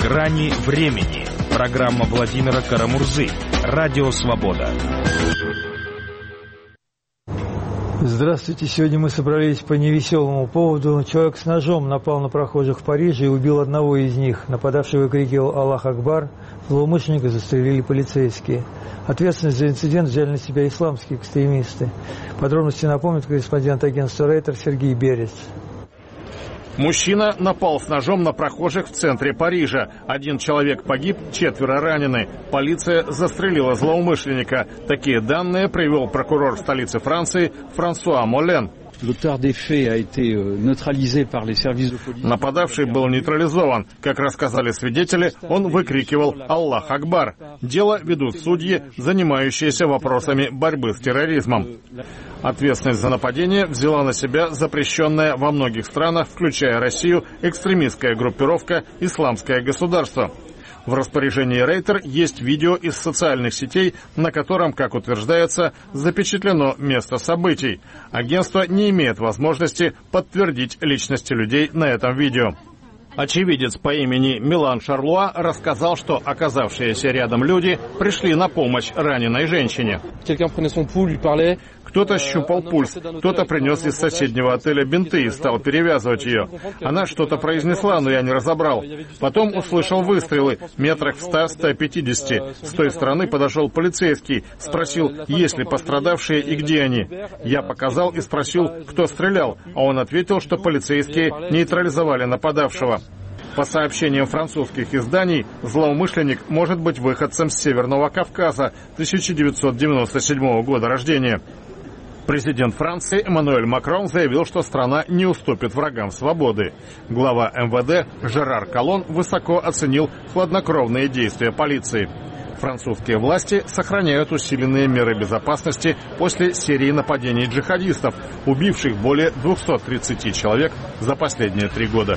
Грани времени. Программа Владимира Карамурзы. Радио Свобода. Здравствуйте. Сегодня мы собрались по невеселому поводу. Человек с ножом напал на прохожих в Париже и убил одного из них. Нападавший выкрикивал «Аллах Акбар». Злоумышленника застрелили полицейские. Ответственность за инцидент взяли на себя исламские экстремисты. Подробности напомнит корреспондент агентства Рейтер Сергей Берец. Мужчина напал с ножом на прохожих в центре Парижа. 1 человек погиб, 4 ранены. Полиция застрелила злоумышленника. Такие данные привел прокурор столицы Франции Франсуа Молен. Нападавший был нейтрализован. Как рассказали свидетели, он выкрикивал «Аллах Акбар». Дело ведут судьи, занимающиеся вопросами борьбы с терроризмом. Ответственность за нападение взяла на себя запрещенная во многих странах, включая Россию, экстремистская группировка «Исламское государство». В распоряжении Рейтер есть видео из социальных сетей, на котором, как утверждается, запечатлено место событий. Агентство не имеет возможности подтвердить личности людей на этом видео. Очевидец по имени Милан Шарлуа рассказал, что оказавшиеся рядом люди пришли на помощь раненой женщине. Кто-то щупал пульс, кто-то принес из соседнего отеля бинты и стал перевязывать ее. Она что-то произнесла, но я не разобрал. Потом услышал выстрелы метрах в 100-150. С той стороны подошел полицейский, спросил, есть ли пострадавшие и где они. Я показал и спросил, кто стрелял, а он ответил, что полицейские нейтрализовали нападавшего. По сообщениям французских изданий, злоумышленник может быть выходцем с Северного Кавказа 1997 года рождения. Президент Франции Эммануэль Макрон заявил, что страна не уступит врагам свободы. Глава МВД Жерар Коллон высоко оценил хладнокровные действия полиции. Французские власти сохраняют усиленные меры безопасности после серии нападений джихадистов, убивших более 230 человек за последние 3 года.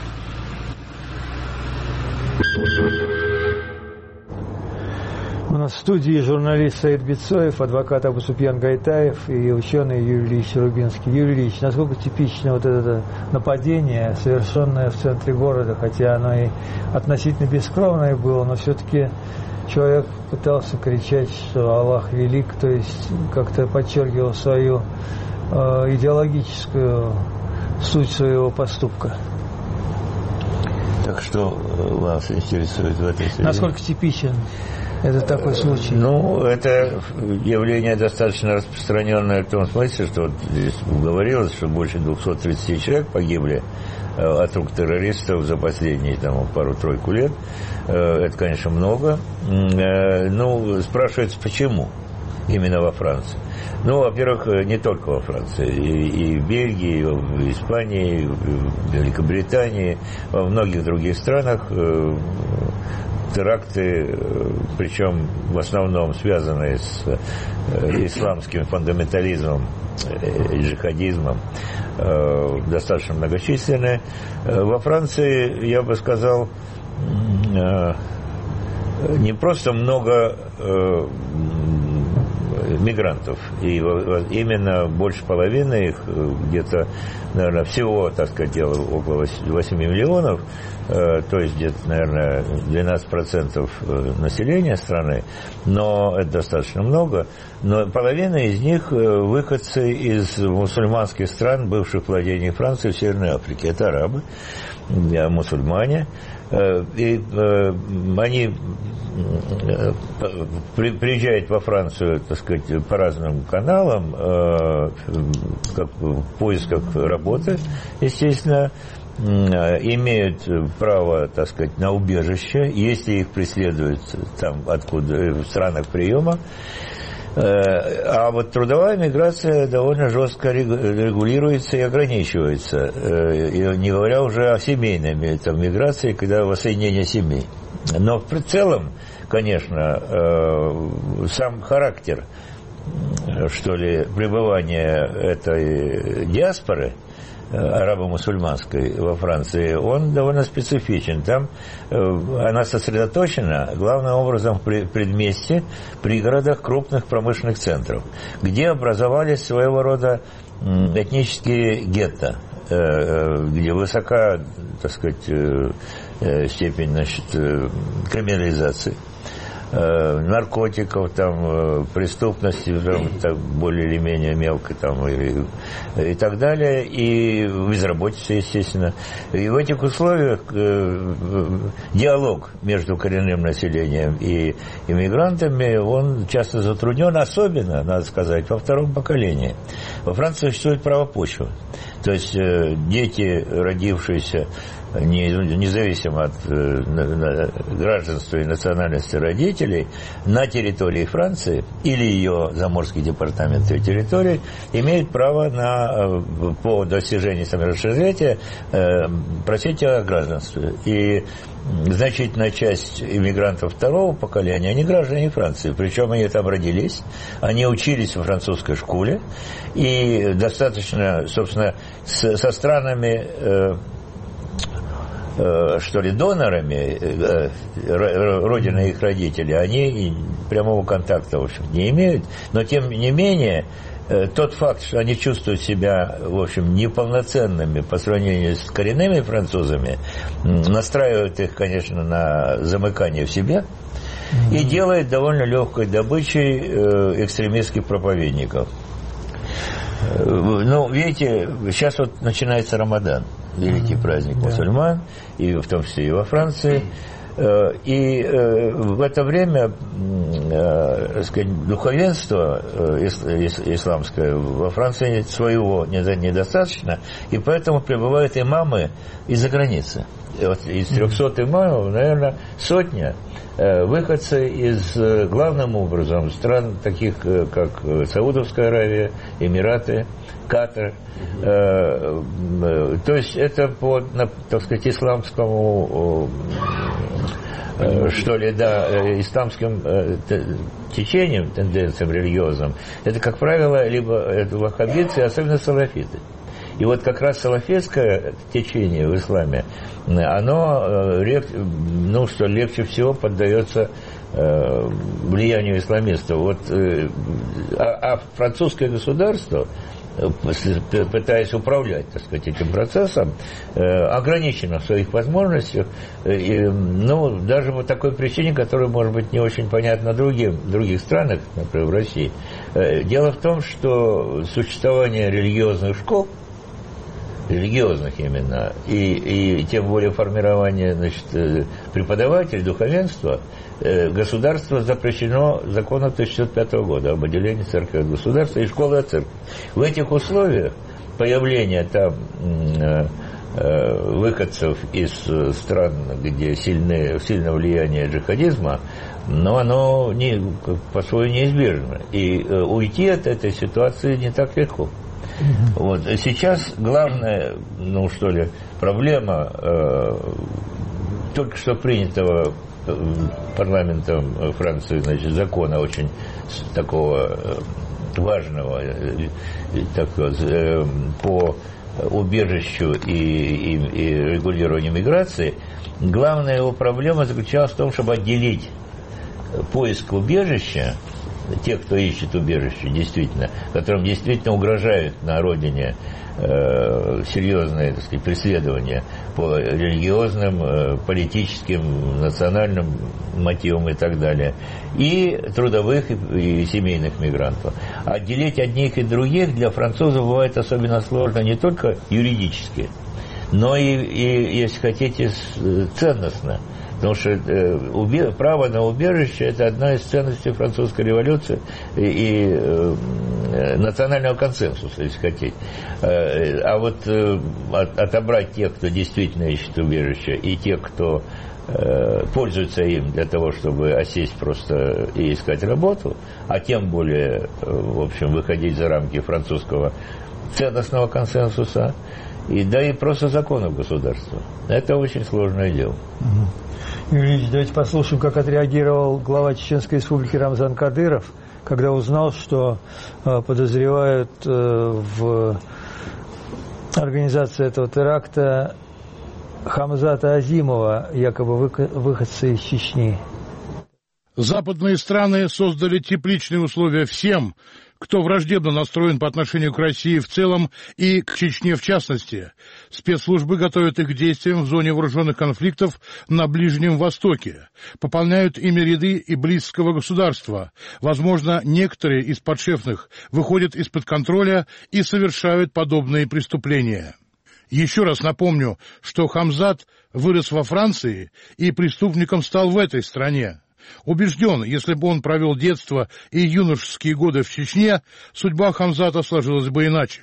У нас в студии журналист Саид Бицоев, адвокат Абусупьян Гайтаев и ученый Юрий Ильич Рубинский. Юрий Ильич, насколько типично вот это нападение, совершенное в центре города, хотя оно и относительно бескровное было, но все-таки человек пытался кричать, что Аллах велик, то есть как-то подчеркивал свою идеологическую суть своего поступка. Так что вас интересует в этой связи? Насколько типичен это такой случай? Ну, это явление достаточно распространенное в том смысле, что вот здесь говорилось, что больше 230 человек погибли от рук террористов за последние пару-тройку лет. Это, конечно, много. Ну, спрашивается, почему именно во Франции? Ну, во-первых, не только во Франции, и в Бельгии, и в Испании, и в Великобритании, во многих других странах теракты, причем в основном связанные с исламским фундаментализмом и джихадизмом, достаточно многочисленные. Во Франции, я бы сказал, не просто много мигрантов, и именно больше половины их, где-то, наверное, всего, так сказать, около 8 миллионов, то есть где-то, наверное, 12% населения страны, но это достаточно много, но половина из них выходцы из мусульманских стран, бывших владений Франции в Северной Африке. Это арабы, мусульмане, и они приезжают во Францию, так сказать, по разным каналам, в поисках работы, естественно, имеют право, так сказать, на убежище, если их преследуют там, откуда, в странах приема. А вот трудовая миграция довольно жестко регулируется и ограничивается, и не говоря уже о семейной миграции, когда воссоединение семей. Но в целом, конечно, сам характер, что ли, пребывания этой диаспоры арабо-мусульманской во Франции, он довольно специфичен. Там она сосредоточена главным образом в предместье, пригородах крупных промышленных центров, где образовались своего рода этнические гетто. где высока, так сказать, степень, значит, криминализации, наркотиков, там, преступности, там, более или менее мелкой, там, и так далее, и безработица, естественно. И в этих условиях диалог между коренным населением и иммигрантами, он часто затруднен, особенно, надо сказать, во втором поколении. Во Франции существует право почвы. То есть дети, родившиеся независимо от гражданства и национальности родителей, на территории Франции или ее заморских департаментов и территорий имеют право по достижении совершеннолетия просить о гражданстве. И значительная часть иммигрантов второго поколения, они граждане Франции, причем они там родились, они учились в французской школе, и достаточно, собственно, со странами, что ли, донорами родины их родителей, они прямого контакта, в общем, не имеют, но тем не менее тот факт, что они чувствуют себя, в общем, неполноценными по сравнению с коренными французами, настраивает их, конечно, на замыкание в себе и делает довольно легкой добычей экстремистских проповедников. Ну, видите, сейчас вот начинается Рамадан, великий праздник мусульман, и в том числе и во Франции. И в это время, так сказать, духовенство исламское во Франции своего недостаточно, и поэтому прибывают имамы из-за границы. Вот из 300 имамов, наверное, сотня выходцы из, главным образом, стран таких, как Саудовская Аравия, Эмираты, Катар. То есть это по, так сказать, исламскому, что ли, да, исламским течениям, тенденциям религиозным. Это, как правило, либо это ваххабиты, особенно салафиты. И вот как раз салафитское течение в исламе, оно легче всего поддается влиянию исламистов. Вот, а французское государство, пытаясь управлять, так сказать, этим процессом, ограничено в своих возможностях, даже по такой причине, которая, может быть, не очень понятна в других странах, например, в России. Дело в том, что существование религиозных школ, религиозных именно, и тем более формирование, значит, преподавателей, духовенства, государство запрещено законом 1905 года об отделении церкви от государства и школы от церкви. В этих условиях появление там выходцев из стран, где сильное влияние джихадизма, но оно по-своему неизбежно. И уйти от этой ситуации не так легко. Вот. Сейчас главная, проблема только что принятого парламентом Франции, значит, закона очень такого важного по убежищу и регулированию миграции. Главная его проблема заключалась в том, чтобы отделить поиск убежища, тех, кто ищет убежище, действительно, которым действительно угрожают на родине серьезные, так сказать, преследования по религиозным, политическим, национальным мотивам и так далее, и трудовых и семейных мигрантов. Отделить одних и других для французов бывает особенно сложно не только юридически, но и если хотите, ценностно. Потому что право на убежище – это одна из ценностей французской революции и национального консенсуса, если хотите. А вот отобрать тех, кто действительно ищет убежище, и тех, кто пользуется им для того, чтобы осесть просто и искать работу, а тем более, в общем, выходить за рамки французского ценностного консенсуса, и просто законов государства. Это очень сложное дело. Юрий Ильич, давайте послушаем, как отреагировал глава Чеченской республики Рамзан Кадыров, когда узнал, что подозревают в организации этого теракта Хамзата Азимова, якобы выходца из Чечни. Западные страны создали тепличные условия всем, кто враждебно настроен по отношению к России в целом и к Чечне в частности. Спецслужбы готовят их к действиям в зоне вооруженных конфликтов на Ближнем Востоке, пополняют ими ряды и близкого государства. Возможно, некоторые из подшефных выходят из-под контроля и совершают подобные преступления. Еще раз напомню, что Хамзат вырос во Франции и преступником стал в этой стране. Убежден, если бы он провел детство и юношеские годы в Чечне, судьба Хамзата сложилась бы иначе.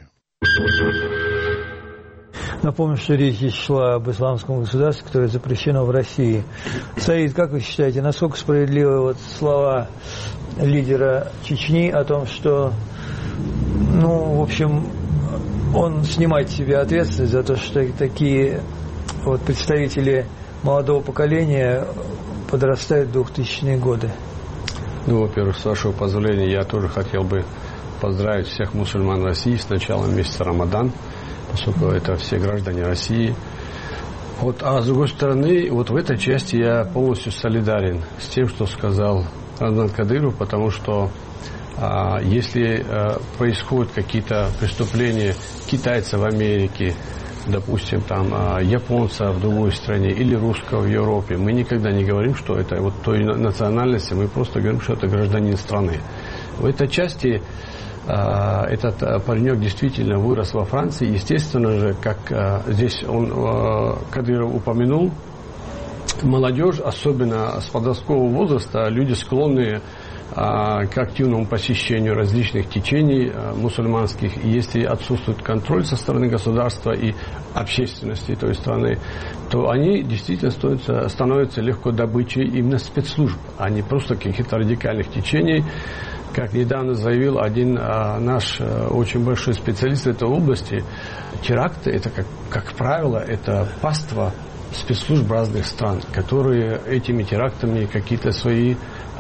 Напомню, что речь здесь шла об исламском государстве, которое запрещено в России. Саид, как вы считаете, насколько справедливы вот слова лидера Чечни о том, что, в общем, он снимает с себя ответственность за то, что такие вот представители молодого поколения подрастают в 2000-е годы? Во-первых, с вашего позволения, я тоже хотел бы поздравить всех мусульман России с началом месяца Рамадан, поскольку это все граждане России. А с другой стороны, вот в этой части я полностью солидарен с тем, что сказал Рамзан Кадыров, потому что если происходят какие-то преступления китайцев в Америке, допустим, там японца в другой стране или русского в Европе, мы никогда не говорим, что это вот той национальности, мы просто говорим, что это гражданин страны. В этой части этот паренек действительно вырос во Франции. Естественно же, как здесь он, Кадыров, упомянул, молодежь, особенно с подросткового возраста, люди склонны к активному посещению различных течений мусульманских. И если отсутствует контроль со стороны государства и общественности той страны, то они действительно становятся легкой добычей именно спецслужб, а не просто каких-то радикальных течений. Как недавно заявил один наш очень большой специалист в этой области, теракты, это, как правило, это паства спецслужб разных стран, которые этими терактами какие-то свои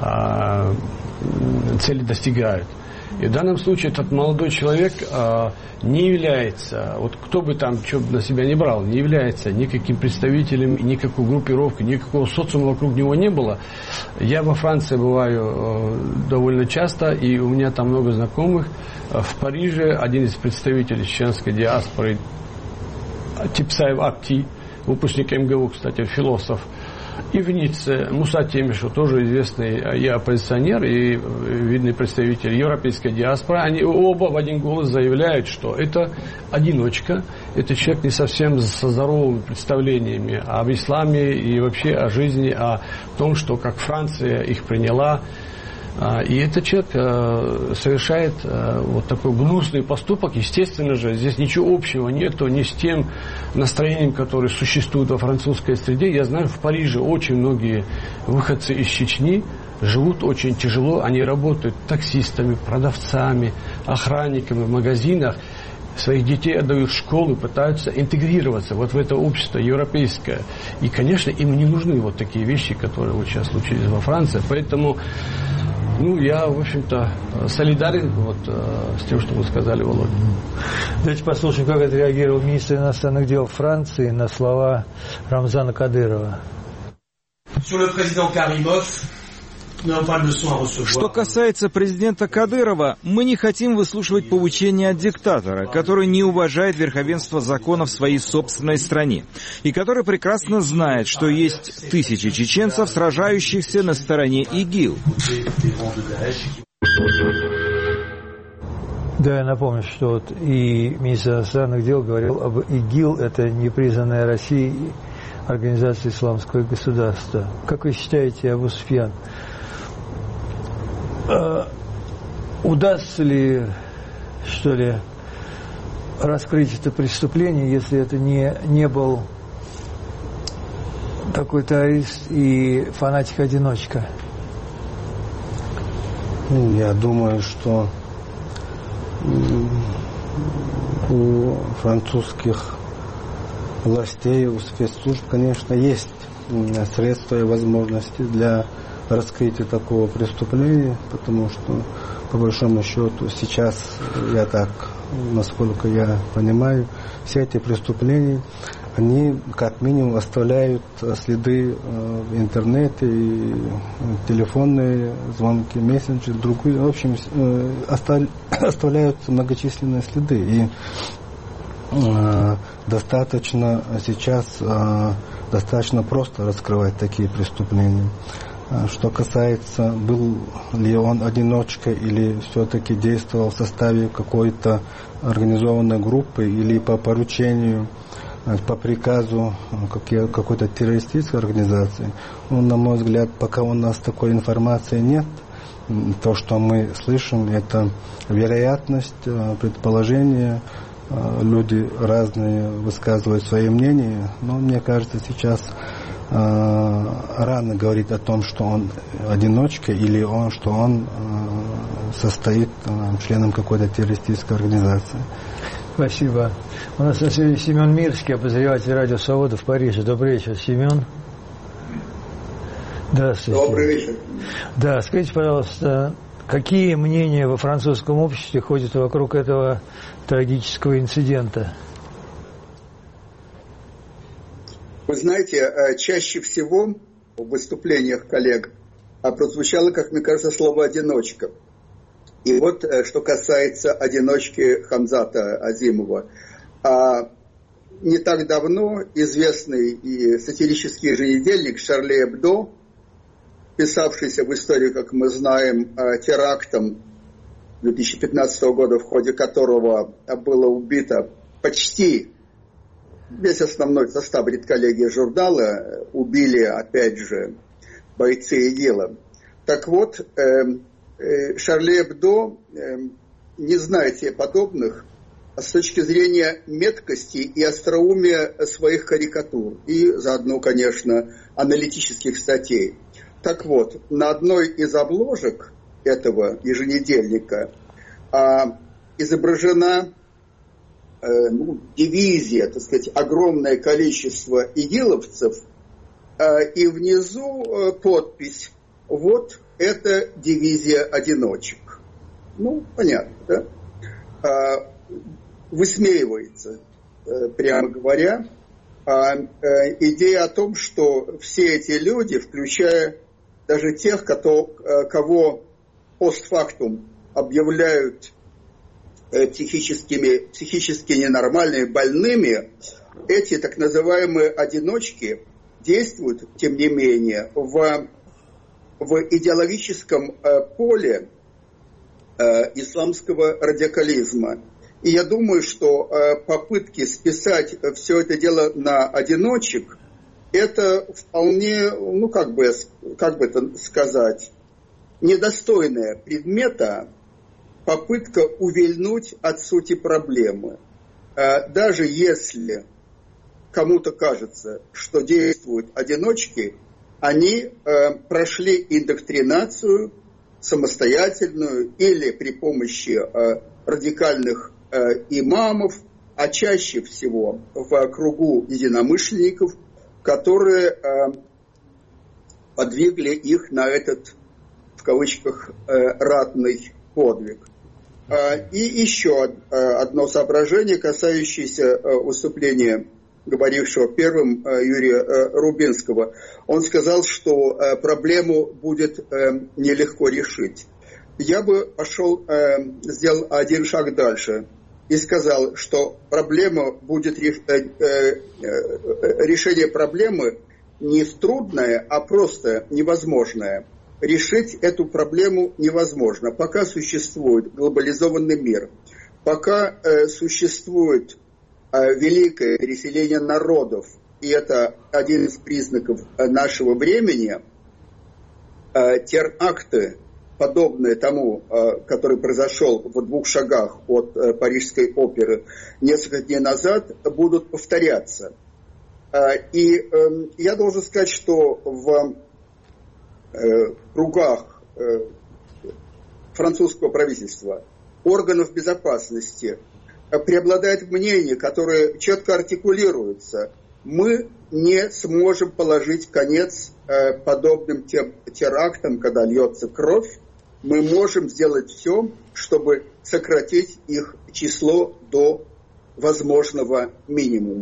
цели достигают. И в данном случае этот молодой человек не является, вот кто бы там что на себя не брал, не является никаким представителем, никакой группировки, никакого социума вокруг него не было. Я во Франции бываю довольно часто, и у меня там много знакомых. В Париже один из представителей чеченской диаспоры, Типсаев Акти, выпускник МГУ, кстати, философ, и в Ницце Муса Темишев, тоже известный и оппозиционер, и видный представитель европейской диаспоры, они оба в один голос заявляют, что это одиночка, это человек не совсем со здоровыми представлениями об исламе и вообще о жизни, о том, что как Франция их приняла. И этот человек совершает вот такой гнусный поступок. Естественно же, здесь ничего общего нету ни с тем настроением, которое существует во французской среде. Я знаю, в Париже очень многие выходцы из Чечни живут очень тяжело. Они работают таксистами, продавцами, охранниками в магазинах. Своих детей отдают в школу, пытаются интегрироваться вот в это общество европейское. И, конечно, им не нужны вот такие вещи, которые вот сейчас случились во Франции. Поэтому я, в общем-то, солидарен с тем, что вы сказали, Володя. Давайте послушаем, как отреагировал министр иностранных дел Франции на слова Рамзана Кадырова. Что касается президента Кадырова, мы не хотим выслушивать поучения от диктатора, который не уважает верховенство закона в своей собственной стране, и который прекрасно знает, что есть тысячи чеченцев, сражающихся на стороне ИГИЛ. Да, я напомню, что вот и министр иностранных дел говорил об ИГИЛ, это непризнанная Россией организация исламского государства. Как вы считаете, Абу Суфьян, удастся ли, что ли, раскрыть это преступление, если это не был такой террорист и фанатик-одиночка? Я думаю, что у французских властей, у спецслужб, конечно, есть средства и возможности для раскрытия такого преступления, потому что, по большому счету, сейчас, насколько я понимаю, все эти преступления, они как минимум оставляют следы в интернете, и телефонные звонки, мессенджеры, другие, в общем, оставляют многочисленные следы. И достаточно просто раскрывать такие преступления. Что касается, был ли он одиночкой или все-таки действовал в составе какой-то организованной группы или по поручению, по приказу какой-то террористической организации, на мой взгляд, пока у нас такой информации нет. То, что мы слышим, это вероятность, предположение. Люди разные высказывают свои мнения, но мне кажется, сейчас рано говорить о том, что он одиночка или что он состоит членом какой-то террористической организации. Спасибо. У нас на связи Семен Мирский, обозреватель радио «Свобода» в Париже. Добрый вечер, Семен. Здравствуйте. Добрый вечер. Да, скажите, пожалуйста, какие мнения во французском обществе ходят вокруг этого трагического инцидента? Вы знаете, чаще всего в выступлениях коллег прозвучало, как мне кажется, слово «одиночка». И вот, что касается одиночки Хамзата Азимова. Не так давно известный и сатирический еженедельник «Шарли Эбдо», писавшийся в историю, как мы знаем, терактом 2015 года, в ходе которого было убито почти весь основной состав редколлегии журнала, убили, опять же, бойцы ИГИЛа. Так вот, Шарли Эбдо не знает себе подобных с точки зрения меткости и остроумия своих карикатур и заодно, конечно, аналитических статей. Так вот, на одной из обложек этого еженедельника изображена дивизия, так сказать, огромное количество игиловцев, и внизу подпись: вот это дивизия одиночек. Понятно, да? Высмеивается, прямо говоря, идея о том, что все эти люди, включая даже тех, кого постфактум объявляют психически ненормальными, больными, эти так называемые одиночки действуют, тем не менее, в идеологическом поле исламского радикализма. И я думаю, что попытки списать все это дело на одиночек, это вполне, как бы это сказать, недостойная предмета попытка увильнуть от сути проблемы. Даже если кому-то кажется, что действуют одиночки, они прошли индоктринацию самостоятельную или при помощи радикальных имамов, а чаще всего в кругу единомышленников, которые подвигли их на этот, в кавычках, ратный подвиг. И еще одно соображение, касающееся выступления говорившего первым Юрия Рубинского. Он сказал, что проблему будет нелегко решить. Я бы сделал один шаг дальше и сказал, что решение проблемы не трудное, а просто невозможное. Решить эту проблему невозможно. Пока существует глобализованный мир, пока существует великое переселение народов, и это один из признаков нашего времени, теракты, подобные тому, который произошел в 2 шагах от Парижской оперы несколько дней назад, будут повторяться. И я должен сказать, что в кругах французского правительства, органов безопасности преобладает мнение, которое четко артикулируется: мы не сможем положить конец подобным терактам, когда льется кровь. Мы можем сделать все, чтобы сократить их число до возможного минимума.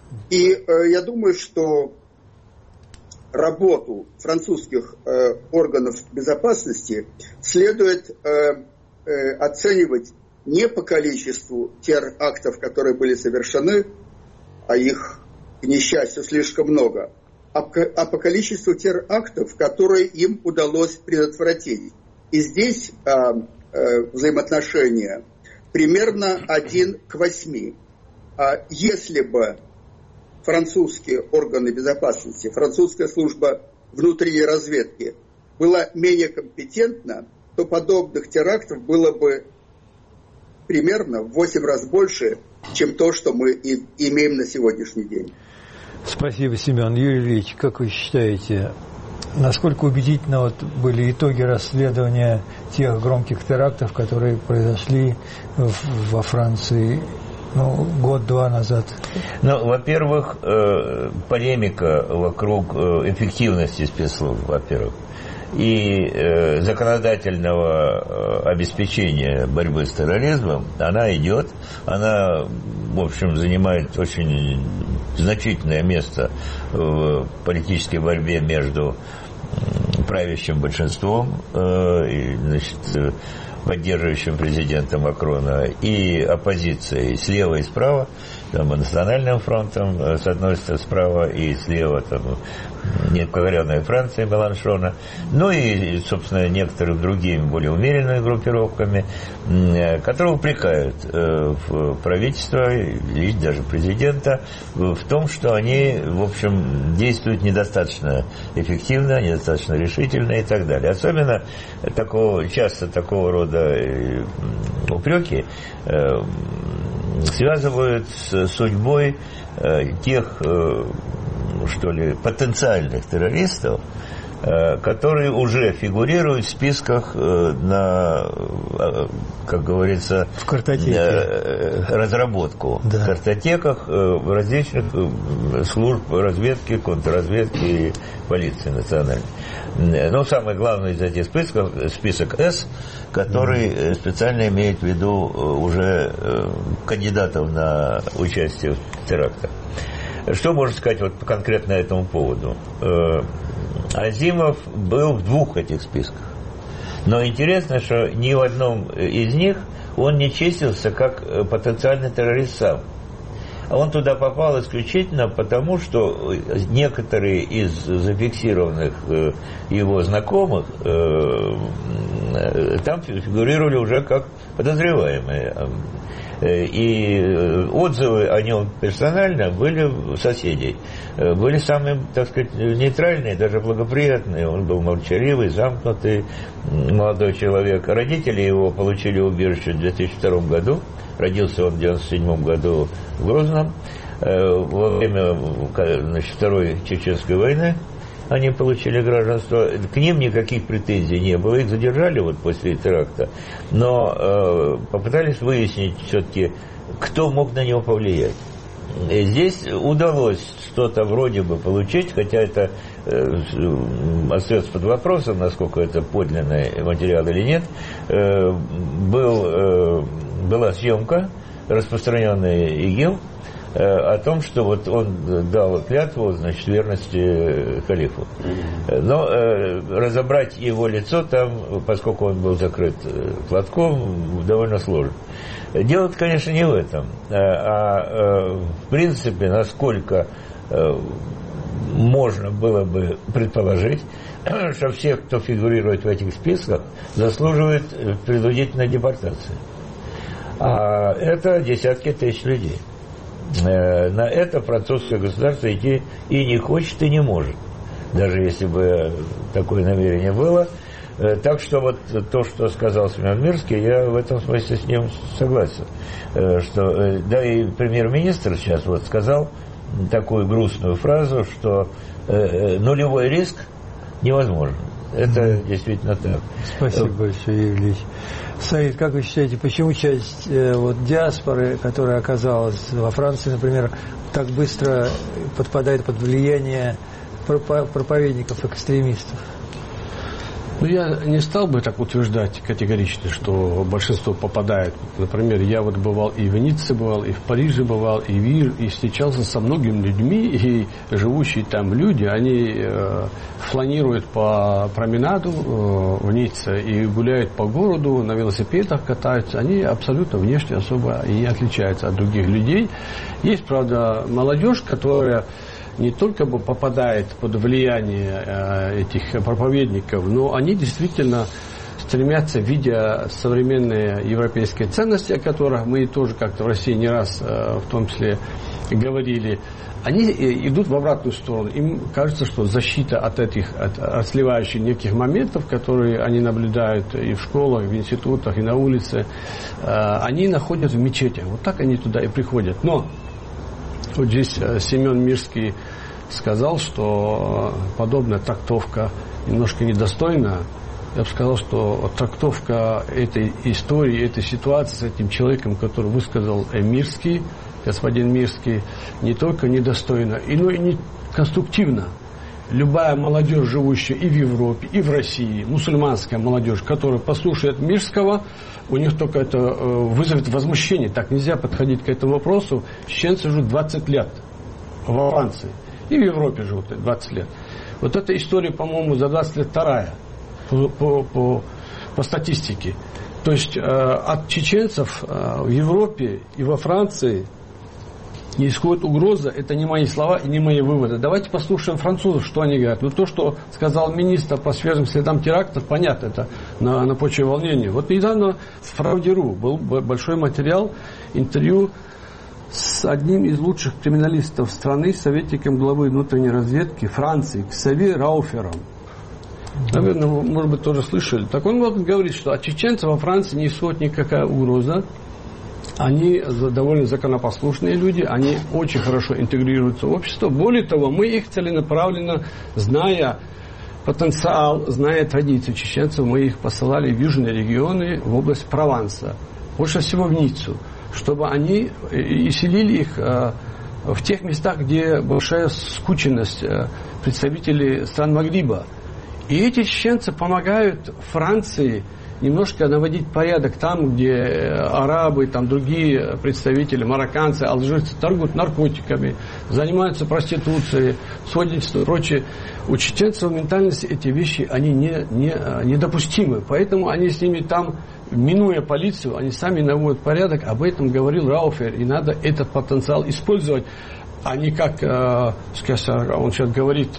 И я думаю, что работу французских органов безопасности следует оценивать не по количеству терактов, которые были совершены, а их, к несчастью, слишком много, а по количеству терактов, которые им удалось предотвратить. И здесь взаимоотношения примерно 1 к 8. Если бы французские органы безопасности, французская служба внутренней разведки была менее компетентна, то подобных терактов было бы примерно в 8 раз больше, чем то, что мы имеем на сегодняшний день. Спасибо, Семен. Юрий Ильич, как вы считаете, насколько убедительно были итоги расследования тех громких терактов, которые произошли во Франции год-два назад? Во-первых, полемика вокруг эффективности спецслужб, во-первых, и законодательного обеспечения борьбы с терроризмом, она идет, она, в общем, занимает очень значительное место в политической борьбе между правящим большинством, поддерживающим президента Макрона, и оппозицией слева и справа, национальным фронтом с одной стороны справа и слева непокоренной Франции Меланшона, и, собственно, некоторыми другими более умеренными группировками, которые упрекают в правительство и даже президента в том, что они, в общем, действуют недостаточно эффективно, недостаточно решительно и так далее. Особенно часто такого рода упреки связывают с судьбой тех, потенциальных террористов, которые уже фигурируют в списках на, как говорится, в картотеке, разработку, в картотеках различных служб разведки, контрразведки и полиции национальной. Но самый главный из этих списков список С, который специально имеет в виду уже кандидатов на участие в терактах. Что можно сказать конкретно этому поводу? Азимов был в 2 этих списках. Но интересно, что ни в одном из них он не числился как потенциальный террорист сам. А он туда попал исключительно потому, что некоторые из зафиксированных его знакомых там фигурировали уже как подозреваемые. И отзывы о нем персонально были у соседей. Были самые, так сказать, нейтральные, даже благоприятные. Он был молчаливый, замкнутый молодой человек. Родители его получили убежище в 2002 году. Родился он в 1997 году в Грозном. Во время Второй Чеченской войны они получили гражданство. К ним никаких претензий не было. Их задержали после теракта. Но попытались выяснить все-таки, кто мог на него повлиять. И здесь удалось что-то вроде бы получить, хотя это остается под вопросом, насколько это подлинный материал или нет. Была съемка, распространенная ИГИЛ, о том, что он дал клятву, верности халифу. Но разобрать его лицо там, поскольку он был закрыт платком, довольно сложно. Дело, конечно, не в этом, в принципе, насколько можно было бы предположить, что все, кто фигурирует в этих списках, заслуживают принудительной депортации. А это десятки тысяч людей. На это французское государство идти и не хочет, и не может, даже если бы такое намерение было. Так что то, что сказал Семен Мирский, я в этом смысле с ним согласен. Что, да, и премьер-министр сейчас сказал такую грустную фразу, что нулевой риск невозможен. Это действительно так. Спасибо большое, Юрий Ильич. Саид, как вы считаете, почему часть диаспоры, которая оказалась во Франции, например, так быстро подпадает под влияние проповедников-экстремистов? Ну, я не стал бы так утверждать категорично, что большинство попадает. Например, я вот бывал и в Ницце бывал, и в Париже бывал, и встречался со многими людьми, и живущие там люди, они фланируют по променаду в Ницце и гуляют по городу, на велосипедах катаются. Они абсолютно внешне особо и не отличаются от других людей. Есть, правда, молодежь, которая не только попадает под влияние этих проповедников, но они действительно стремятся, видя современные европейские ценности, о которых мы тоже как-то в России не раз в том числе говорили, они идут в обратную сторону. Им кажется, что защита от сливающих неких моментов, которые они наблюдают и в школах, и в институтах, и на улице, они находят в мечетях. Вот так они туда и приходят. Но вот здесь Семен Мирский сказал, что подобная трактовка немножко недостойна. Я бы сказал, что трактовка этой истории, этой ситуации с этим человеком, который высказал Мирский, господин Мирский, не только недостойна, но и не конструктивна. Любая молодежь, живущая и в Европе, и в России, мусульманская молодежь, которая послушает Мирского, у них только это вызовет возмущение. Так нельзя подходить к этому вопросу. Чеченцы живут 20 лет во Франции. И в Европе живут 20 лет. Вот эта история, по-моему, за 20 лет вторая по статистике. То есть от чеченцев в Европе и во Франции не исходит угроза. Это не мои слова и не мои выводы. Давайте послушаем французов, что они говорят. Ну, то, что сказал министр по свежим следам терактов, понятно, это на почве волнения. Вот недавно в Правде.ру был большой материал, интервью с одним из лучших криминалистов страны, советником главы внутренней разведки Франции, Ксави Рауфером. Наверное, вы, может быть, тоже слышали. Так он говорит, что от чеченцев во Франции не исходит никакая угроза. Они довольно законопослушные люди, они очень хорошо интегрируются в общество. Более того, мы их целенаправленно, зная потенциал, зная традиции чеченцев, мы их посылали в южные регионы, в область Прованса, больше всего в Ниццу, чтобы они и селили их в тех местах, где большая скученность представителей стран Магриба. И эти чеченцы помогают Франции немножко наводить порядок там, где арабы, там другие представители, марокканцы, алжирцы торгуют наркотиками, занимаются проституцией, сводничеством и прочее. У чеченцев в ментальности эти вещи, они недопустимы. Поэтому они с ними там, минуя полицию, они сами наводят порядок. Об этом говорил Рауфер. И надо этот потенциал использовать, а не как, он сейчас говорит,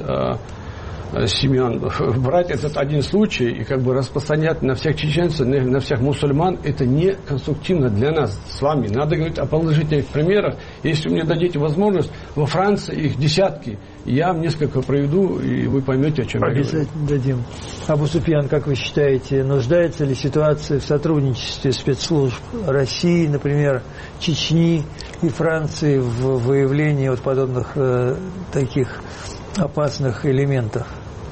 Семен, брать этот один случай и как бы распространять на всех чеченцев, на всех мусульман, это не конструктивно для нас с вами. Надо говорить о положительных примерах. Если вы мне дадите возможность, во Франции их десятки, я вам несколько проведу, и вы поймете, о чем я говорю. Обязательно дадим. Абу Суфьян, как вы считаете, нуждается ли ситуация в сотрудничестве спецслужб России, например, Чечни и Франции в выявлении вот подобных таких опасных элементов?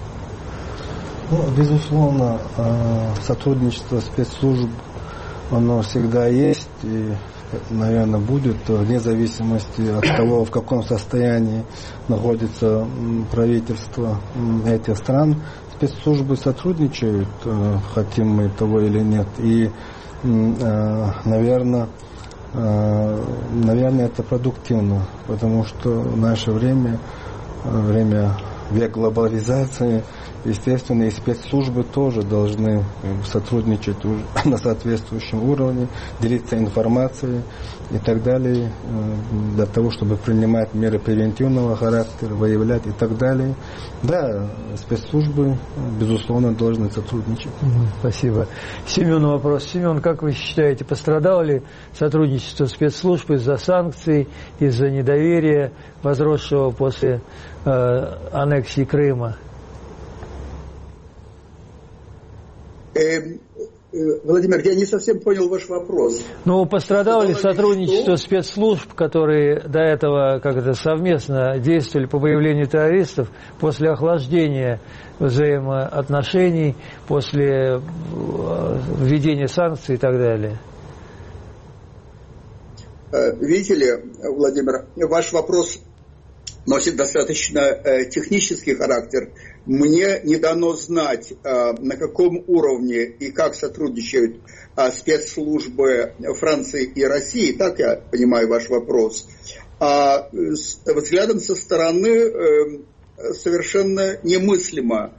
Ну, безусловно, сотрудничество спецслужб, оно всегда есть и, наверное, будет, вне зависимости от того, в каком состоянии находится правительство этих стран. Спецслужбы сотрудничают, хотим мы того или нет. И, наверное, это продуктивно, потому что в наше время век глобализации, естественно, и спецслужбы тоже должны сотрудничать на соответствующем уровне, делиться информацией и так далее, для того, чтобы принимать меры превентивного характера, выявлять и так далее. Да, спецслужбы, безусловно, должны сотрудничать. Спасибо. Семену вопрос. Семен, как вы считаете, пострадало ли сотрудничество спецслужб из-за санкций, из-за недоверия, возросшего после аннексии Крыма? Владимир, я не совсем понял ваш вопрос. Ну, пострадало ли сотрудничество спецслужб, которые до этого совместно действовали по выявлению террористов, после охлаждения взаимоотношений, после введения санкций и так далее? Видите ли, Владимир, ваш вопрос носит достаточно технический характер. Мне не дано знать, на каком уровне и как сотрудничают спецслужбы Франции и России. Так я понимаю ваш вопрос. А взглядом со стороны совершенно немыслимо,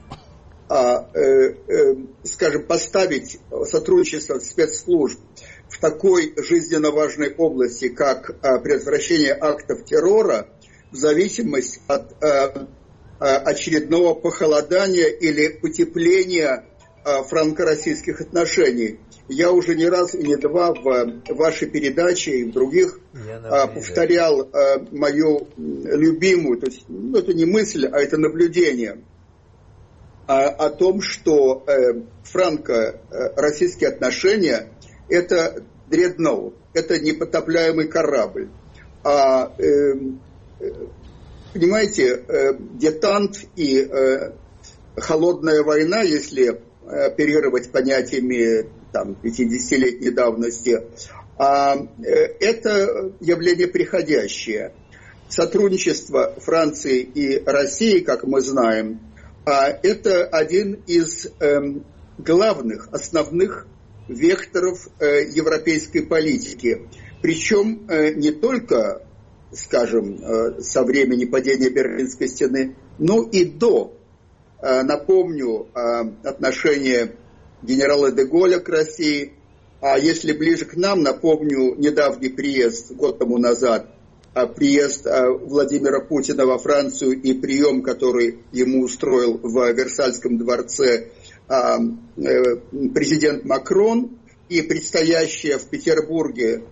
скажем, поставить сотрудничество спецслужб в такой жизненно важной области, как предотвращение актов террора, в зависимость от очередного похолодания или потепления франко-российских отношений. Я уже не раз и не два в вашей передаче и в других повторял мою любимую, то есть это не мысль, а это наблюдение о том, что франко-российские отношения – это дредноут, это непотопляемый корабль. Понимаете, детант и холодная война, если оперировать понятиями 50-летней давности, это явление приходящее. Сотрудничество Франции и России, как мы знаем, это один из главных, основных векторов европейской политики. Причем не только, скажем, со времени падения Берлинской стены, но и до. Напомню отношение генерала де Голля к России, а если ближе к нам, напомню недавний приезд, год тому назад, приезд Владимира Путина во Францию и прием, который ему устроил в Версальском дворце президент Макрон, и предстоящая в Петербурге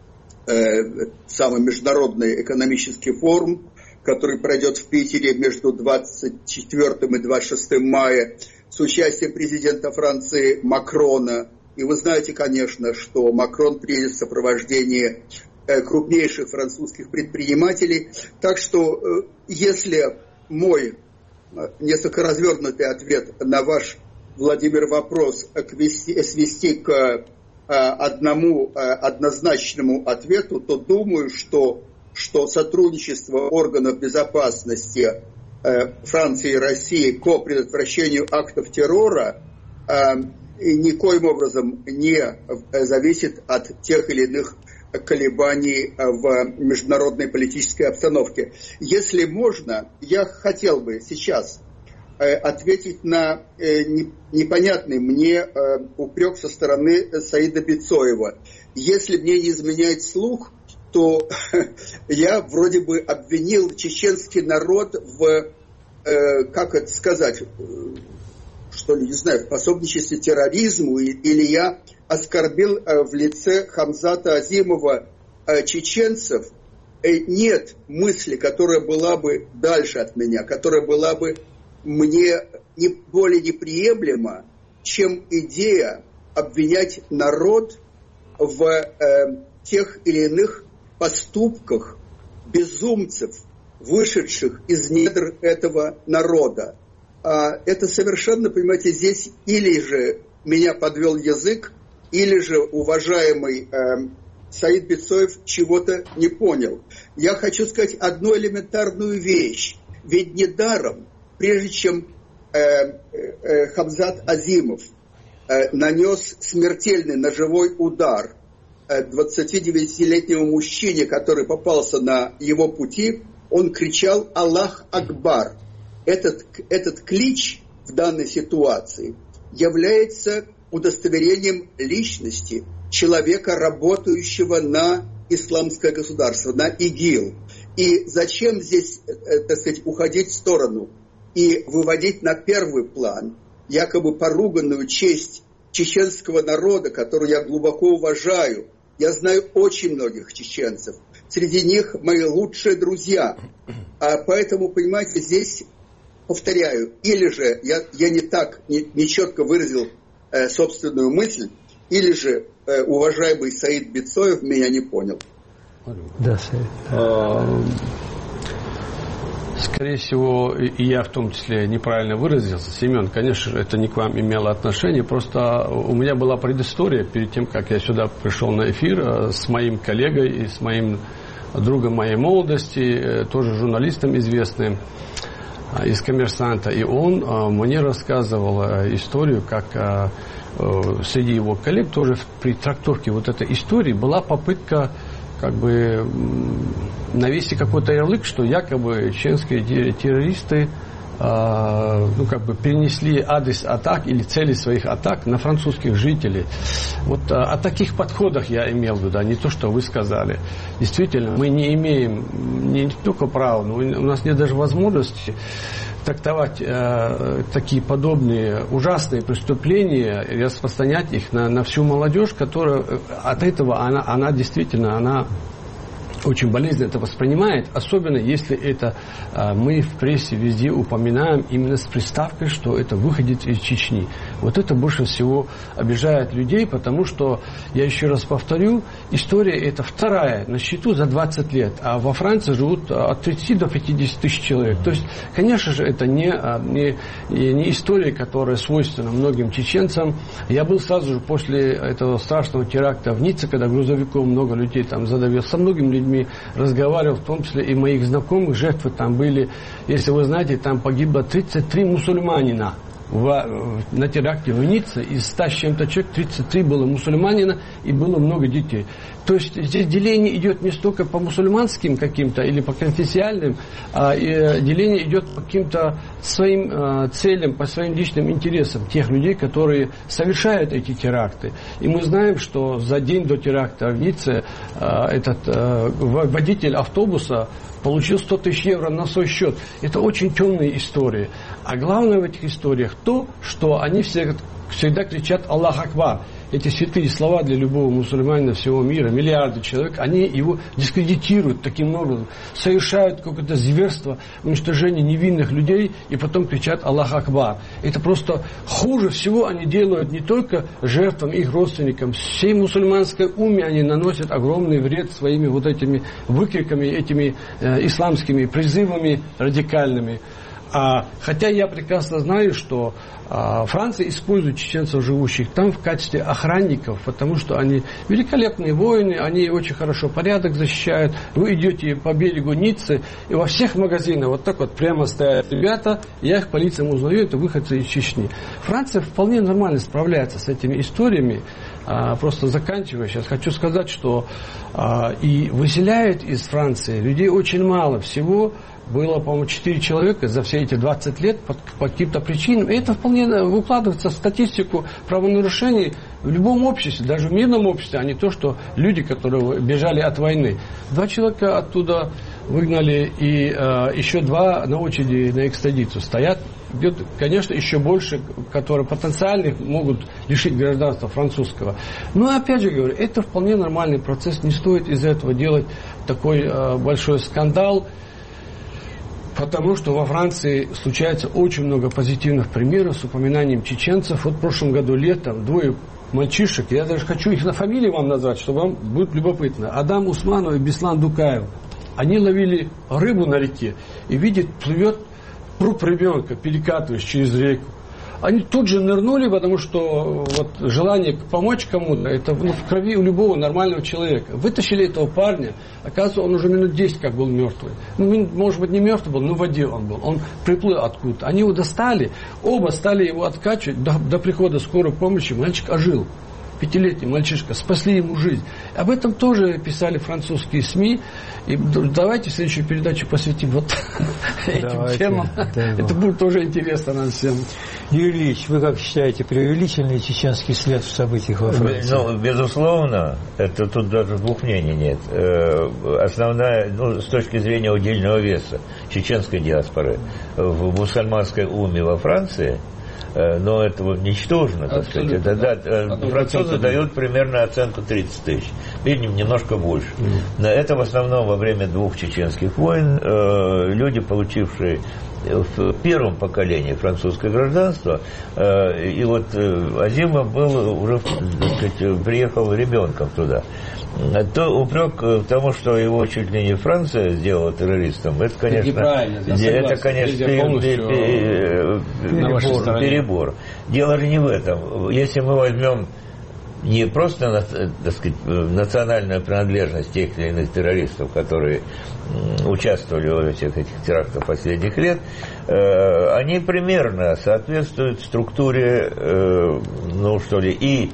самый международный экономический форум, который пройдет в Питере между 24 и 26 мая с участием президента Франции Макрона. И вы знаете, конечно, что Макрон приедет в сопровождении крупнейших французских предпринимателей. Так что, если мой несколько развернутый ответ на ваш, Владимир, вопрос свести к одному однозначному ответу, то думаю, что сотрудничество органов безопасности Франции и России по предотвращению актов террора никоим образом не зависит от тех или иных колебаний в международной политической обстановке. Если можно, я хотел бы сейчас ответить на непонятный мне упрек со стороны Саида Бицоева. Если мне не изменяет слух, то я вроде бы обвинил чеченский народ в, как это сказать, что ли, не знаю, в пособничестве терроризму, или я оскорбил в лице Хамзата Азимова чеченцев. Нет мысли, которая была бы дальше от меня, которая была бы мне не более неприемлема, чем идея обвинять народ в тех или иных поступках безумцев, вышедших из недр этого народа. Это совершенно, понимаете, здесь или же меня подвел язык, или же уважаемый Саид Бицоев чего-то не понял. Я хочу сказать одну элементарную вещь. Ведь недаром, прежде чем Хамзат Азимов нанес смертельный ножевой удар 29-летнему мужчине, который попался на его пути, он кричал «Аллах Акбар». Этот клич в данной ситуации является удостоверением личности человека, работающего на исламское государство, на ИГИЛ. И зачем здесь, так сказать, уходить в сторону и выводить на первый план якобы поруганную честь чеченского народа, которую я глубоко уважаю. Я знаю очень многих чеченцев. Среди них мои лучшие друзья. Поэтому, понимаете, здесь, повторяю, или же я не четко выразил собственную мысль, или же уважаемый Саид Бицоев меня не понял. Да, Саид. Скорее всего, и я в том числе неправильно выразился. Семен, конечно, это не к вам имело отношение. Просто у меня была предыстория перед тем, как я сюда пришел на эфир с моим коллегой и с моим другом моей молодости, тоже журналистом известным из «Коммерсанта». И он мне рассказывал историю, как среди его коллег тоже при трактовке вот этой истории была попытка как бы навести какой-то ярлык, что якобы чеченские террористы как бы перенесли адрес атак или цели своих атак на французских жителей. Вот о таких подходах я имел в виду, а не то, что вы сказали. Действительно, мы не имеем не только права, но у нас нет даже возможности трактовать такие подобные ужасные преступления и распространять их на всю молодежь, которая от этого, она действительно, она очень болезненно это воспринимает, особенно если это мы в прессе везде упоминаем именно с приставкой, что это выходец из Чечни. Вот это больше всего обижает людей, потому что, я еще раз повторю, история это вторая на счету за 20 лет, а во Франции живут от 30 до 50 тысяч человек. То есть, конечно же, это не история, которая свойственна многим чеченцам. Я был сразу же после этого страшного теракта в Ницце, когда грузовиком много людей там задавил, со многими людьми разговаривал, в том числе и моих знакомых, жертвы там были, если вы знаете, там погибло 33 мусульманина на теракте в Ницце, из 100 с чем-то человек 33 было мусульманина и было много детей. То есть здесь деление идет не столько по мусульманским каким-то или по конфессиональным, а деление идет по каким-то своим целям, по своим личным интересам тех людей, которые совершают эти теракты. И мы знаем, что за день до теракта в Ницце этот водитель автобуса получил 100 тысяч евро на свой счет. Это очень темные истории. А главное в этих историях то, что они всегда кричат «Аллах Акбар». Эти святые слова для любого мусульманина всего мира, миллиарды человек, они его дискредитируют таким образом, совершают какое-то зверство, уничтожение невинных людей и потом кричат «Аллах Акбар». Это просто хуже всего они делают не только жертвам, их родственникам, всей мусульманской умме они наносят огромный вред своими вот этими выкриками, этими исламскими призывами радикальными. Хотя я прекрасно знаю, что Франция использует чеченцев, живущих там, в качестве охранников, потому что они великолепные воины, они очень хорошо порядок защищают. Вы идете по берегу Ниццы, и во всех магазинах вот так вот прямо стоят ребята, я их по лицам узнаю, это выходцы из Чечни. Франция вполне нормально справляется с этими историями. Просто заканчивая сейчас, хочу сказать, что и выселяют из Франции людей очень мало, всего было, по-моему, 4 человека за все эти 20 лет по каким-то причинам. И это вполне укладывается в статистику правонарушений в любом обществе, даже в мирном обществе, а не то, что люди, которые бежали от войны. 2 человека оттуда выгнали, и еще 2 на очереди на экстрадицию стоят. Идет, конечно, еще больше, которые потенциально могут лишить гражданства французского. Но, опять же говорю, это вполне нормальный процесс. Не стоит из этого делать такой большой скандал. Потому что во Франции случается очень много позитивных примеров с упоминанием чеченцев. Вот в прошлом году летом 2 мальчишек, я даже хочу их на фамилии вам назвать, чтобы вам будет любопытно. Адам Усманов и Беслан Дукаев. Они ловили рыбу на реке и видят, плывет труп ребенка, перекатываясь через реку. Они тут же нырнули, потому что вот желание помочь кому-то, это в крови у любого нормального человека. Вытащили этого парня, оказывается, он уже минут 10 как был мертвый. Может быть, не мертвый был, но в воде он был. Он приплыл откуда-то. Они его достали, оба стали его откачивать до прихода скорой помощи. Мальчик ожил. 5-летний мальчишка, спасли ему жизнь. Об этом тоже писали французские СМИ. И давайте следующую передачу посвятим вот этим темам. Это будет тоже интересно нам всем. Юрий Ильич, вы как считаете, преувеличенный чеченский след в событиях во Франции? Ну, безусловно, это тут даже 2 мнений нет. Основная, с точки зрения удельного веса чеченской диаспоры в мусульманской умме во Франции, но это ничтожно, так сказать. Французы дают примерно оценку 30 тысяч. Видим, немножко больше. Это в основном во время 2 чеченских войн люди, получившие в первом поколении французское гражданство, и вот Азимов был уже, так сказать, приехал ребенком туда. То упрек в тому, что его чуть ли не Франция сделала террористом, это, конечно, перебор. Дело же не в этом. Если мы возьмем не просто, так сказать, национальную принадлежность тех или иных террористов, которые участвовали во всех этих терактах последних лет, они примерно соответствуют структуре, и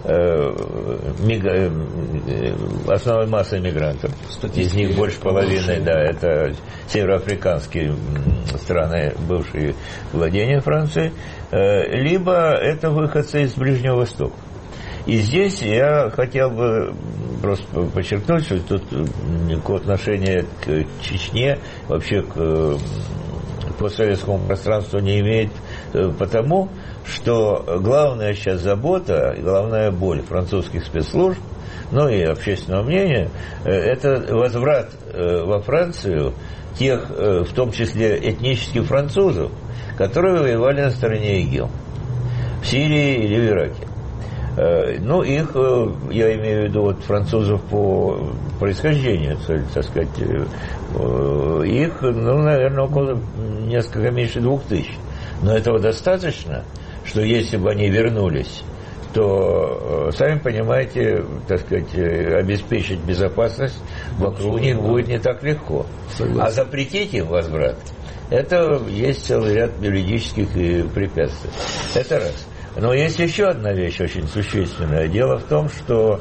основной массы мигрантов. Из них больше половины, это североафриканские страны, бывшие владения Франции, либо это выходцы из Ближнего Востока. И здесь я хотел бы просто подчеркнуть, что тут никакого отношения к Чечне, вообще к постсоветскому пространству не имеет, потому что главная сейчас забота, главная боль французских спецслужб, и общественного мнения, это возврат во Францию тех, в том числе этнических французов, которые воевали на стороне ИГИЛ в Сирии или в Ираке. Их, я имею в виду французов по происхождению, так сказать, их, наверное, около несколько меньше 2000. Но этого достаточно, что если бы они вернулись, то, сами понимаете, так сказать, обеспечить безопасность вокруг них будет не так легко. Согласен. А запретить им возврат, это есть целый ряд юридических препятствий. Это раз. Но есть еще одна вещь очень существенная. Дело в том, что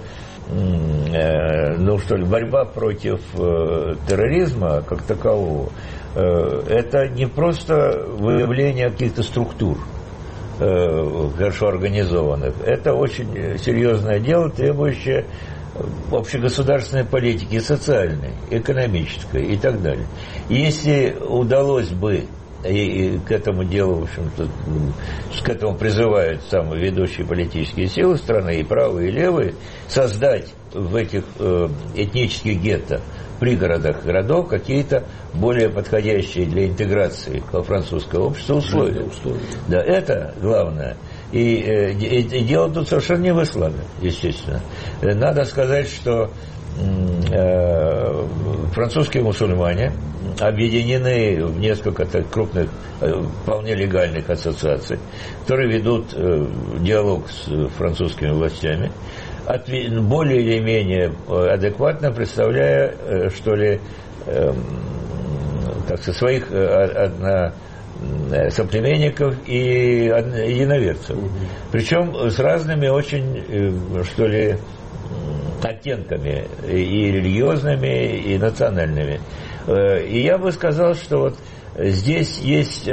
борьба против терроризма как такового, это не просто выявление каких-то структур, хорошо организованных. Это очень серьезное дело, требующее общегосударственной политики, социальной, экономической и так далее. Если удалось бы, и к этому делу, в общем-то, к этому призывают самые ведущие политические силы страны, и правые, и левые, создать в этих этнических гетто, пригородах городов, какие-то более подходящие для интеграции во французское общество условия. Да, это главное. И дело тут совершенно не в исламе, естественно. Надо сказать, что французские мусульмане объединены в несколько крупных, вполне легальных ассоциаций, которые ведут диалог с французскими властями, более или менее адекватно представляя, так сказать, своих соплеменников и единоверцев. Причем с разными очень, оттенками и религиозными, и национальными. И я бы сказал, что здесь есть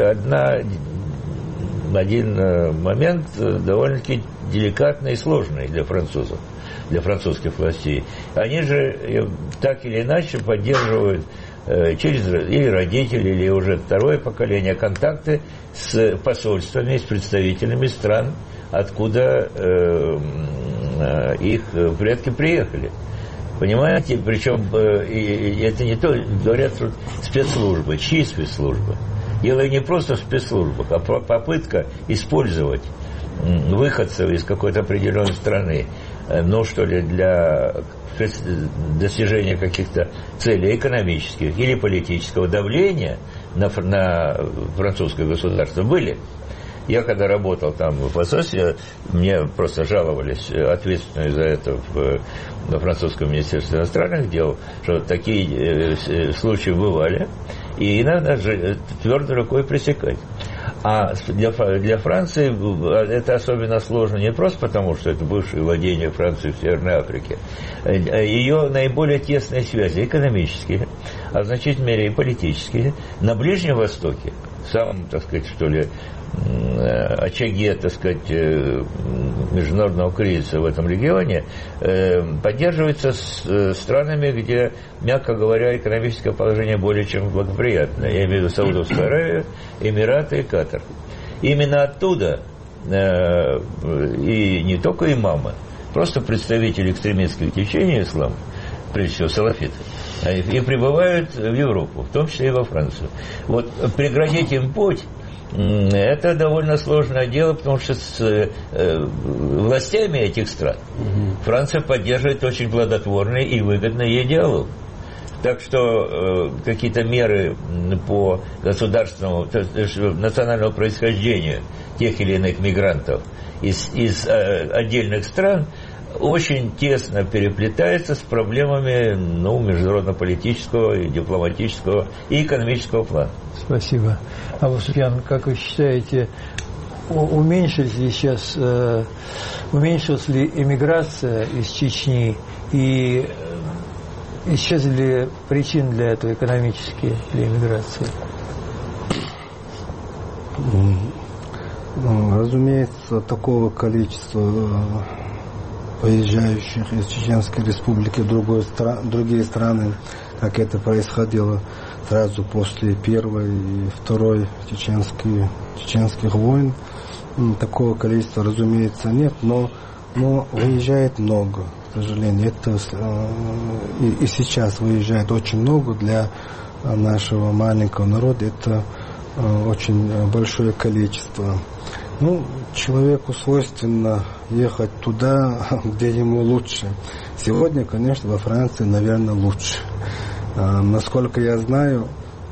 один момент довольно-таки деликатный и сложный для французов, для французских властей. Они же так или иначе поддерживают через или родители, или уже второе поколение контакты с посольствами, с представителями стран, откуда их предки приехали. Понимаете? Причем это не то, говорят, что спецслужбы. Чьи спецслужбы? Дело не просто в спецслужбах, а попытка использовать выходцев из какой-то определенной страны, для достижения каких-то целей экономических или политического давления на французское государство были. Я когда работал там в посольстве, мне просто жаловались ответственные за это на французском министерстве иностранных дел, что такие случаи бывали, и надо же твердой рукой пресекать. А для Франции это особенно сложно не просто потому, что это бывшее владение Франции в Северной Африке. Ее наиболее тесные связи экономические, а в значительной мере и политические, на Ближнем Востоке, в самом, так сказать, очаге, так сказать, международного кризиса в этом регионе, поддерживается с странами, где, мягко говоря, экономическое положение более чем благоприятное. Я имею в виду Саудовскую Аравию, Эмираты и Катар. Именно оттуда, и не только имамы, просто представители экстремистских течений ислама, прежде всего салафиты, и прибывают в Европу, в том числе и во Францию. Преградить им путь — это довольно сложное дело, потому что с властями этих стран Франция поддерживает очень плодотворный и выгодный ей диалог. Так что какие-то меры по государственному, национальному происхождению тех или иных мигрантов из отдельных стран, очень тесно переплетается с проблемами международно-политического, и дипломатического и экономического плана. Спасибо. Абу Суфьян, как вы считаете, уменьшилась ли эмиграция из Чечни и исчезли ли причины для этого экономические, для эмиграции? Разумеется, такого количества поезжающих из Чеченской Республики в другие страны, как это происходило сразу после Первой и Второй чеченских войн, такого количества, разумеется, нет, но выезжает много, к сожалению. Это и сейчас выезжает очень много для нашего маленького народа. Это очень большое количество. Человеку свойственно ехать туда, где ему лучше. Сегодня, конечно, во Франции, наверное, лучше. Насколько я знаю,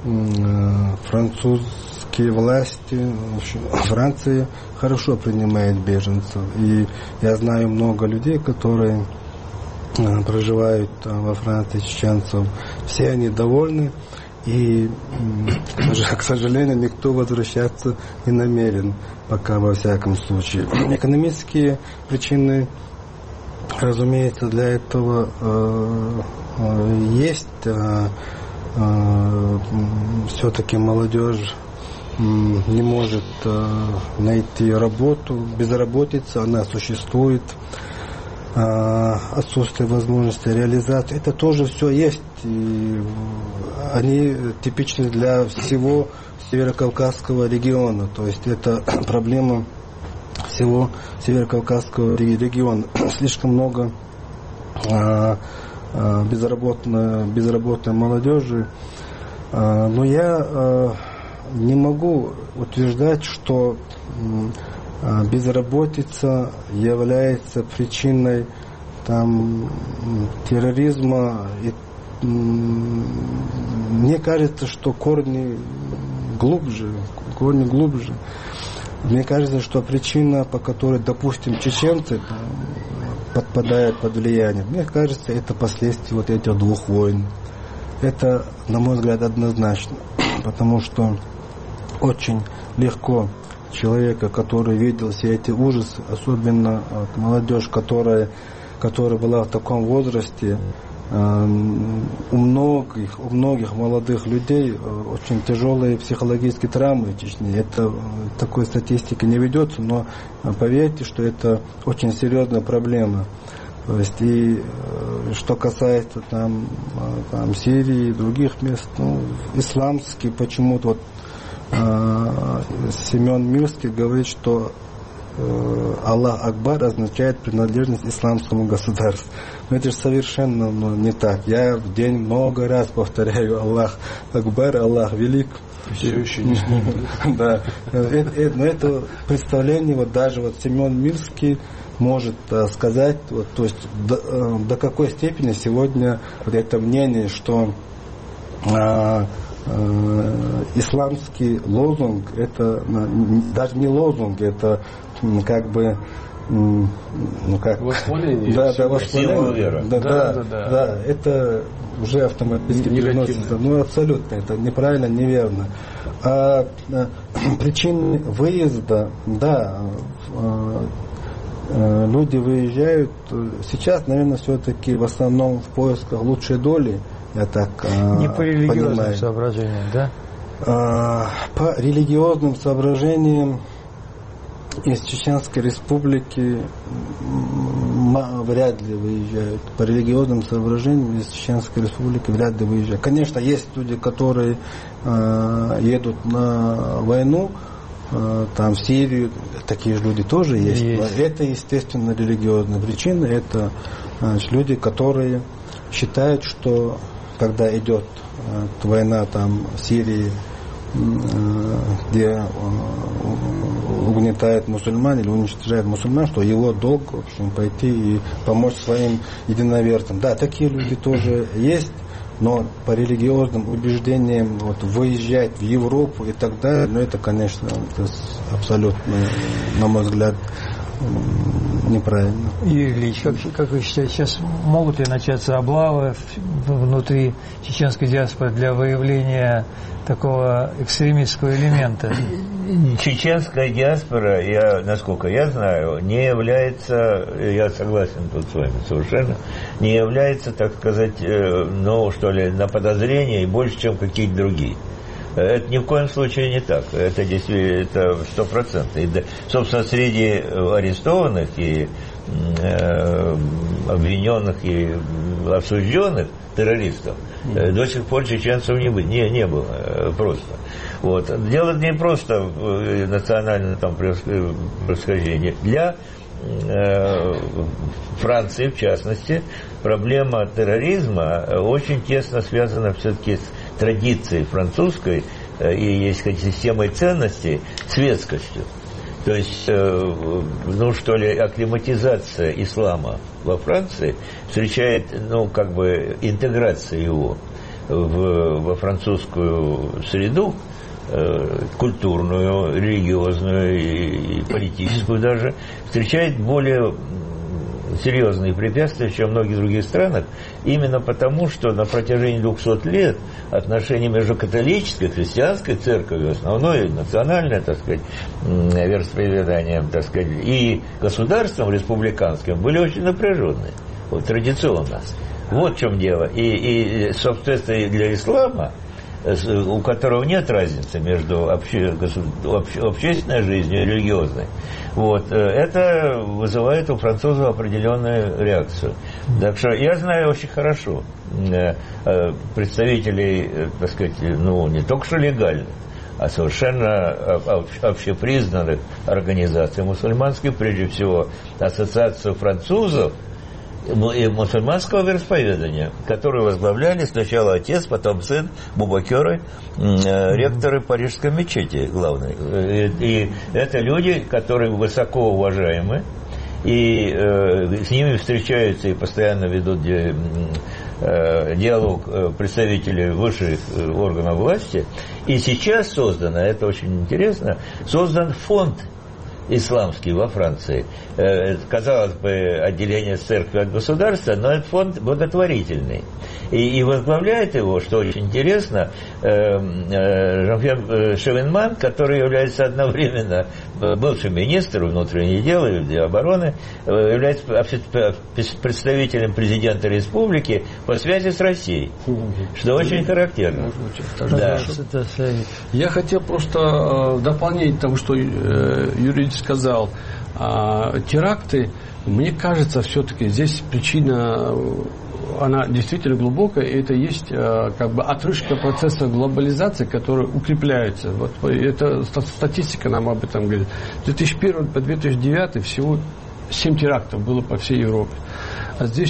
французские власти, Франция хорошо принимает беженцев. И я знаю много людей, которые проживают во Франции, чеченцев. Все они довольны. И, к сожалению, никто возвращаться не намерен, пока, во всяком случае. Экономические причины, разумеется, для этого есть. Все-таки молодежь не может найти работу, безработица, она существует. Отсутствие возможности реализации, это тоже все есть, и они типичны для всего Северокавказского региона, то есть это проблема всего Северокавказского региона. Слишком много безработной молодежи, но я не могу утверждать, что безработица является причиной терроризма. И, мне кажется, что корни глубже. Мне кажется, что причина, по которой, допустим, чеченцы подпадают под влияние, мне кажется, это последствия вот этих двух войн. Это, на мой взгляд, однозначно. Потому что очень легко человека, который видел все эти ужасы, особенно молодежь, которая была в таком возрасте, у многих молодых людей очень тяжелые психологические травмы в Чечне. Это такой статистики не ведется, но поверьте, что это очень серьезная проблема. То есть и что касается Сирии и других мест, исламский почему-то Семен Мирский говорит, что Аллах Акбар означает принадлежность исламскому государству. Но это же совершенно не так. Я в день много раз повторяю Аллах Акбар, Аллах Велик. Все еще не смогли. Да. Но это представление, даже Семен Мирский может сказать, то есть до какой степени сегодня это мнение, что исламский лозунг, это даже не лозунг, это восхваление. Восхваление. Да, это уже автоматически переносится. Абсолютно, это неправильно, неверно. Причины выезда, люди выезжают. Сейчас, наверное, все-таки в основном в поисках лучшей доли. Я так не по религиозным понимаю. Соображениям, да? По религиозным соображениям из Чеченской Республики вряд ли выезжают. По религиозным соображениям из Чеченской Республики вряд ли выезжают. Конечно, есть люди, которые едут на войну, в Сирию, такие же люди тоже есть. Это, естественно, религиозная причина. Это люди, которые считают, что когда идет война в Сирии, где угнетает мусульман или уничтожает мусульман, что его долг, в общем, пойти и помочь своим единоверцам. Да, такие люди тоже есть, но по религиозным убеждениям выезжать в Европу и так далее, это, конечно, это абсолютно, на мой взгляд, неправильно. Юрий Ильич, как вы считаете, сейчас могут ли начаться облавы внутри чеченской диаспоры для выявления такого экстремистского элемента? Чеченская диаспора, насколько я знаю, не является, я согласен тут с вами совершенно, не является, так сказать, на подозрение и больше, чем какие-то другие. Это ни в коем случае не так. Это действительно, это 100%. И, собственно, среди арестованных и обвиненных и осужденных террористов до сих пор чеченцев не было просто. Вот. Дело не просто в национальном происхождении. Для Франции, в частности, проблема терроризма очень тесно связана все-таки с традицией французской и, если хотите, системой ценностей, светскостью. То есть, акклиматизация ислама во Франции встречает, интеграция его во французскую среду, культурную, религиозную и политическую даже, встречает более серьезные препятствия, чем в многих других странах, именно потому, что на протяжении 200 лет отношения между католической, христианской церковью, основной, национальной, вероисповеданием, и государством республиканским были очень напряженные, традиционно. Вот в чем дело. И собственно, для ислама, у которого нет разницы между общественной жизнью и религиозной, это вызывает у французов определенную реакцию. Так что я знаю очень хорошо представителей, не только что легальных, а совершенно общепризнанных организаций мусульманских, прежде всего Ассоциацию французов и мусульманского вероисповедания, которые возглавляли сначала отец, потом сын Бубакеры, ректоры Парижской мечети главной. И это люди, которые высоко уважаемы, и с ними встречаются и постоянно ведут диалог представители высших органов власти. И сейчас создано, это очень интересно, создан фонд исламский во Франции. Казалось бы, отделение церкви от государства, но это фонд благотворительный. И возглавляет его, что очень интересно, Жан-Пьер Шевенман, который является одновременно бывшим министром внутренних дел и обороны, является представителем президента республики по связи с Россией, что очень характерно. Да. Я хотел просто дополнить тому, что Юрий сказал. Теракты, мне кажется, все-таки здесь причина, она действительно глубокая, и это есть отрыжка процесса глобализации, который укрепляется. Это статистика нам об этом говорит. С 2001 по 2009 всего 7 терактов было по всей Европе. А с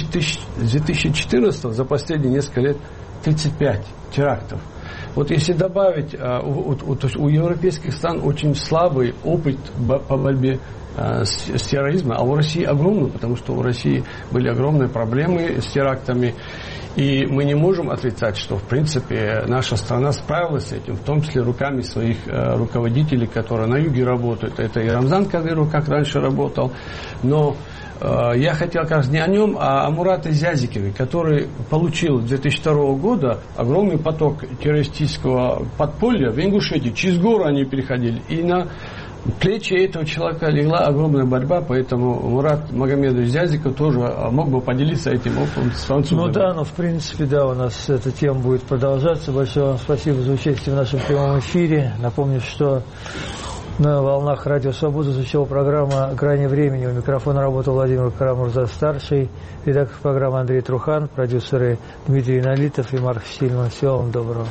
2014 за последние несколько лет 35 терактов. Если добавить, у европейских стран очень слабый опыт по борьбе с терроризмом, а у России огромный, потому что у России были огромные проблемы с терактами, и мы не можем отрицать, что в принципе наша страна справилась с этим, в том числе руками своих руководителей, которые на юге работают. Это и Рамзан Кадыров, как раньше работал, но я хотел как раз не о нем, а о Мурате Зязикове, который получил с 2002 года огромный поток террористического подполья в Ингушетии. Через гору они переходили. И на плечи этого человека легла огромная борьба, поэтому Мурат Магомедович Зязиков тоже мог бы поделиться этим опытом с французами. В принципе, у нас эта тема будет продолжаться. Большое вам спасибо за участие в нашем прямом эфире. Напомню, что на волнах Радио Свобода звучала программа «Грани времени». У микрофона работал Владимир Карамурза-старший, редактор программы Андрей Трухан, продюсеры Дмитрий Налитов и Марк Штильман. Всего вам доброго.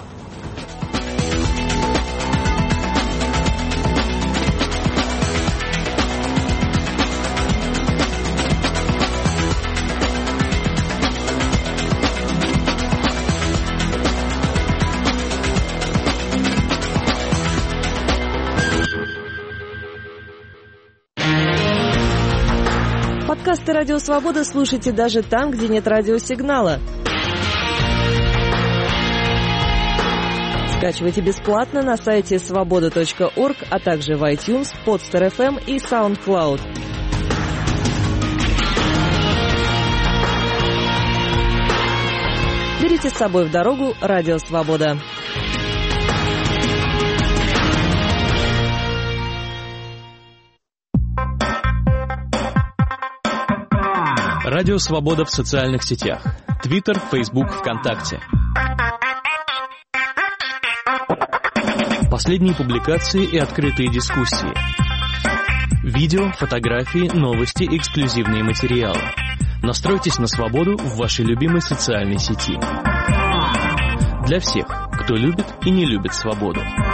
Подкасты «Радио Свобода» слушайте даже там, где нет радиосигнала. Скачивайте бесплатно на сайте svoboda.org, а также в iTunes, Podster FM и SoundCloud. Берите с собой в дорогу «Радио Свобода». Радио Свобода в социальных сетях. Твиттер, Фейсбук, ВКонтакте. Последние публикации и открытые дискуссии. Видео, фотографии, новости, эксклюзивные материалы. Настройтесь на свободу в вашей любимой социальной сети. Для всех, кто любит и не любит свободу.